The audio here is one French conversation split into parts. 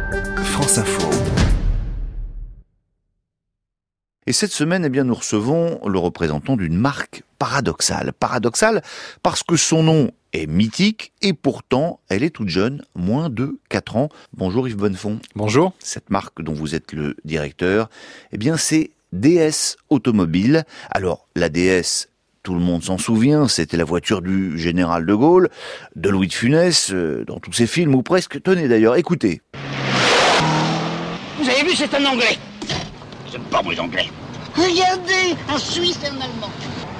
France Info. Et cette semaine, nous recevons le représentant d'une marque paradoxale. Paradoxale parce que son nom est mythique et pourtant, elle est toute jeune, moins de 4 ans. Bonjour Yves Bonnefond. Bonjour. Cette marque dont vous êtes le directeur, c'est DS Automobile. Alors, la DS, tout le monde s'en souvient, c'était la voiture du général de Gaulle, de Louis de Funès, dans tous ses films, ou presque. Tenez d'ailleurs, écoutez. Vous avez vu, c'est un Anglais. J'aime pas les Anglais. Regardez, un Suisse et un Allemand.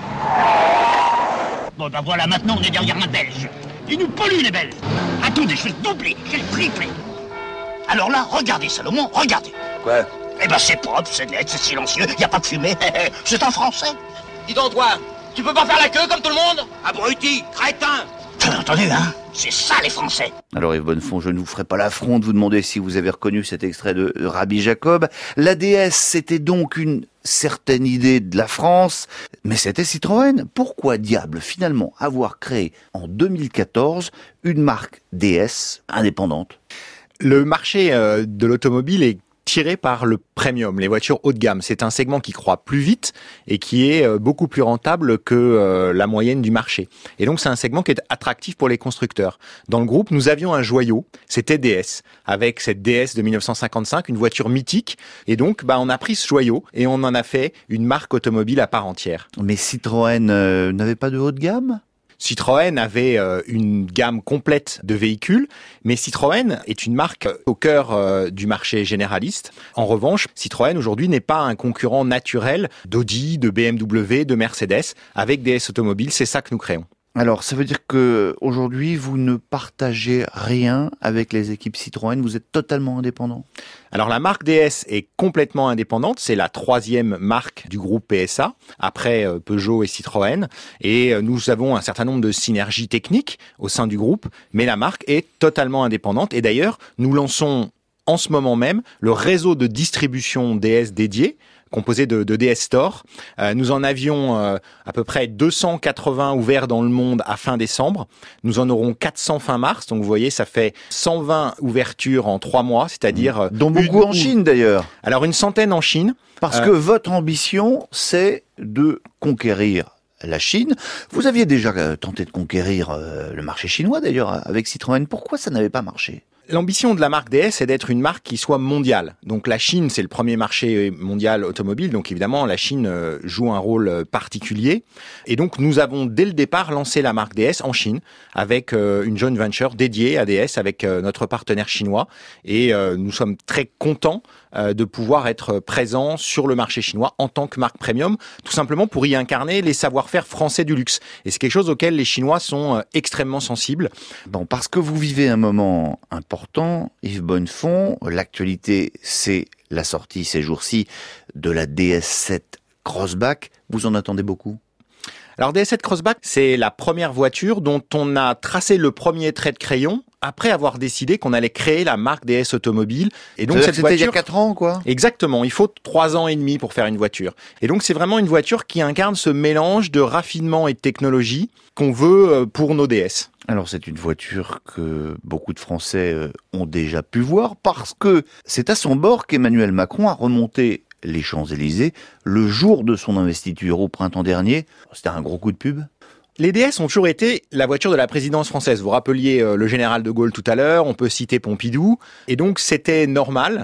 Bon, ben voilà, maintenant on est derrière un Belge. Ils nous polluent, les Belges. Attendez, je vais le doubler, je vais le tripler. Alors là, regardez, Salomon, regardez. Quoi ? Eh ben c'est propre, c'est net, c'est silencieux, y a pas de fumée. C'est un Français. Dis donc, toi, tu peux pas faire la queue comme tout le monde? Abruti, crétin. T'as entendu, hein? C'est ça, les Français. Alors Yves Bonnefond, je ne vous ferai pas l'affront de vous demander si vous avez reconnu cet extrait de Rabbi Jacob. La DS, c'était donc une certaine idée de la France, mais c'était Citroën. Pourquoi diable, finalement, avoir créé en 2014 une marque DS indépendante? Le marché de l'automobile est tiré par le premium, les voitures haut de gamme. C'est un segment qui croît plus vite et qui est beaucoup plus rentable que la moyenne du marché. Et donc c'est un segment qui est attractif pour les constructeurs. Dans le groupe, nous avions un joyau, c'était DS, avec cette DS de 1955, une voiture mythique. Et donc on a pris ce joyau et on en a fait une marque automobile à part entière. Mais Citroën n'avait pas de haut de gamme ? Citroën avait une gamme complète de véhicules, mais Citroën est une marque au cœur du marché généraliste. En revanche, Citroën aujourd'hui n'est pas un concurrent naturel d'Audi, de BMW, de Mercedes. Avec DS Automobile, c'est ça que nous créons. Alors, ça veut dire que aujourd'hui, vous ne partagez rien avec les équipes Citroën, vous êtes totalement indépendant? Alors, la marque DS est complètement indépendante. C'est la 3e marque du groupe PSA, après Peugeot et Citroën. Et nous avons un certain nombre de synergies techniques au sein du groupe, mais la marque est totalement indépendante. Et d'ailleurs, nous lançons en ce moment même le réseau de distribution DS dédié, composé de DS Store. Nous en avions à peu près 280 ouverts dans le monde à fin décembre. Nous en aurons 400 fin mars. Donc vous voyez, ça fait 120 ouvertures en 3 mois, c'est-à-dire... dont beaucoup en Chine d'ailleurs. Alors une centaine en Chine. Parce que votre ambition, c'est de conquérir la Chine. Vous aviez déjà tenté de conquérir le marché chinois d'ailleurs avec Citroën. Pourquoi ça n'avait pas marché ? L'ambition de la marque DS, c'est d'être une marque qui soit mondiale. Donc la Chine, c'est le premier marché mondial automobile. Donc évidemment, la Chine joue un rôle particulier. Et donc nous avons dès le départ lancé la marque DS en Chine avec une joint venture dédiée à DS avec notre partenaire chinois. Et nous sommes très contents de pouvoir être présents sur le marché chinois en tant que marque premium, tout simplement pour y incarner les savoir-faire français du luxe. Et c'est quelque chose auquel les Chinois sont extrêmement sensibles. Bon, parce que vous vivez un moment important, Yves Bonnefond, l'actualité, c'est la sortie ces jours-ci de la DS7 Crossback. Vous en attendez beaucoup ? Alors DS7 Crossback, c'est la première voiture dont on a tracé le premier trait de crayon après avoir décidé qu'on allait créer la marque DS Automobile. Et donc cette voiture, il y a 4 ans, quoi. Exactement. Il faut 3 ans et demi pour faire une voiture. Et donc c'est vraiment une voiture qui incarne ce mélange de raffinement et de technologie qu'on veut pour nos DS. Alors c'est une voiture que beaucoup de Français ont déjà pu voir parce que c'est à son bord qu'Emmanuel Macron a remonté les Champs-Élysées le jour de son investiture au printemps dernier. C'était un gros coup de pub. Les DS ont toujours été la voiture de la présidence française. Vous rappeliez le général de Gaulle tout à l'heure, on peut citer Pompidou. Et donc c'était normal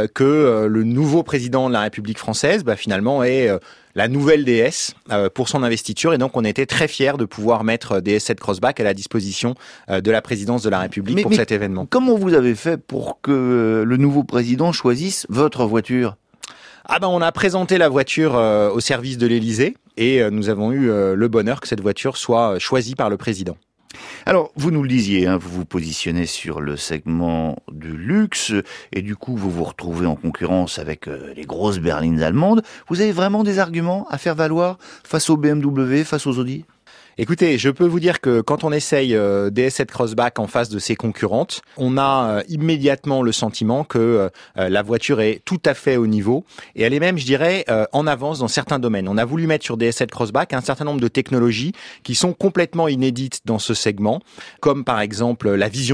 que le nouveau président de la République française finalement ait la nouvelle DS pour son investiture. Et donc on était très fiers de pouvoir mettre DS7 Crossback à la disposition de la présidence de la République pour cet événement. Comment vous avez fait pour que le nouveau président choisisse votre voiture ? On a présenté la voiture au service de l'Élysée et nous avons eu le bonheur que cette voiture soit choisie par le président. Alors, vous nous le disiez, vous vous positionnez sur le segment du luxe et du coup, vous vous retrouvez en concurrence avec les grosses berlines allemandes. Vous avez vraiment des arguments à faire valoir face aux BMW, face aux Audi ? Écoutez, je peux vous dire que quand on essaye DS7 Crossback en face de ses concurrentes, on a immédiatement le sentiment que la voiture est tout à fait au niveau et elle est même, je dirais, en avance dans certains domaines. On a voulu mettre sur DS7 Crossback un certain nombre de technologies qui sont complètement inédites dans ce segment, comme par exemple la vision de nuit.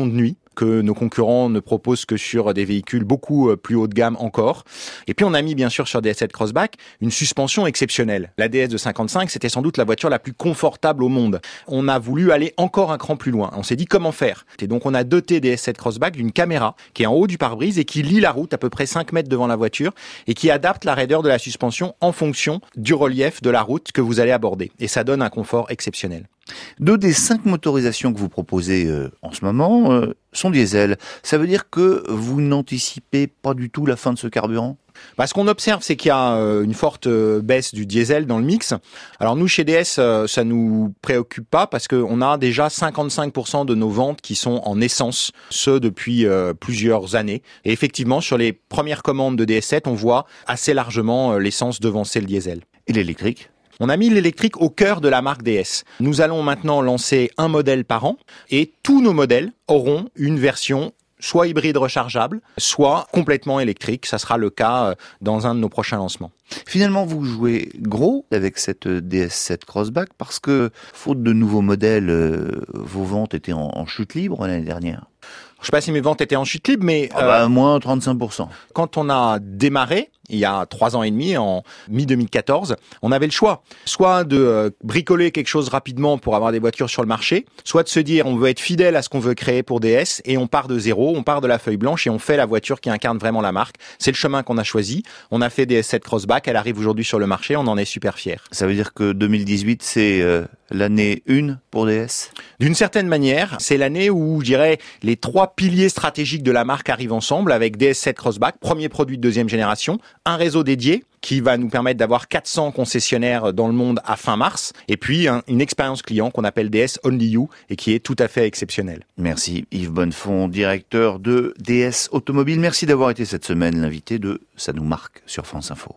que nos concurrents ne proposent que sur des véhicules beaucoup plus haut de gamme encore. Et puis on a mis bien sûr sur DS7 Crossback une suspension exceptionnelle. La DS de 55, c'était sans doute la voiture la plus confortable au monde. On a voulu aller encore un cran plus loin. On s'est dit comment faire. Et donc on a doté DS7 Crossback d'une caméra qui est en haut du pare-brise et qui lit la route à peu près 5 mètres devant la voiture et qui adapte la raideur de la suspension en fonction du relief de la route que vous allez aborder. Et ça donne un confort exceptionnel. 2 des 5 motorisations que vous proposez en ce moment sont diesel. Ça veut dire que vous n'anticipez pas du tout la fin de ce carburant ? Ce qu'on observe, c'est qu'il y a une forte baisse du diesel dans le mix. Alors nous, chez DS, ça nous préoccupe pas parce qu'on a déjà 55% de nos ventes qui sont en essence, ce depuis plusieurs années. Et effectivement, sur les premières commandes de DS7, on voit assez largement l'essence devancer le diesel. Et l'électrique ? On a mis l'électrique au cœur de la marque DS. Nous allons maintenant lancer un modèle par an et tous nos modèles auront une version soit hybride rechargeable, soit complètement électrique. Ça sera le cas dans un de nos prochains lancements. Finalement, vous jouez gros avec cette DS7 Crossback parce que, faute de nouveaux modèles, vos ventes étaient en chute libre l'année dernière. Je sais pas si mes ventes étaient en chute libre, mais moins 35%. Quand on a démarré, il y a 3 ans et demi, en mi-2014, on avait le choix. Soit de bricoler quelque chose rapidement pour avoir des voitures sur le marché, soit de se dire on veut être fidèle à ce qu'on veut créer pour DS et on part de zéro, on part de la feuille blanche et on fait la voiture qui incarne vraiment la marque. C'est le chemin qu'on a choisi. On a fait DS7 Crossback, elle arrive aujourd'hui sur le marché, on en est super fiers. Ça veut dire que 2018, c'est l'année 1 pour DS ? D'une certaine manière, c'est l'année où, je dirais, les 3 piliers stratégiques de la marque arrivent ensemble avec DS7 Crossback, premier produit de 2e génération, un réseau dédié qui va nous permettre d'avoir 400 concessionnaires dans le monde à fin mars, et puis une expérience client qu'on appelle DS Only You et qui est tout à fait exceptionnelle. Merci Yves Bonnefond, directeur de DS Automobile. Merci d'avoir été cette semaine l'invité de Ça nous marque sur France Info.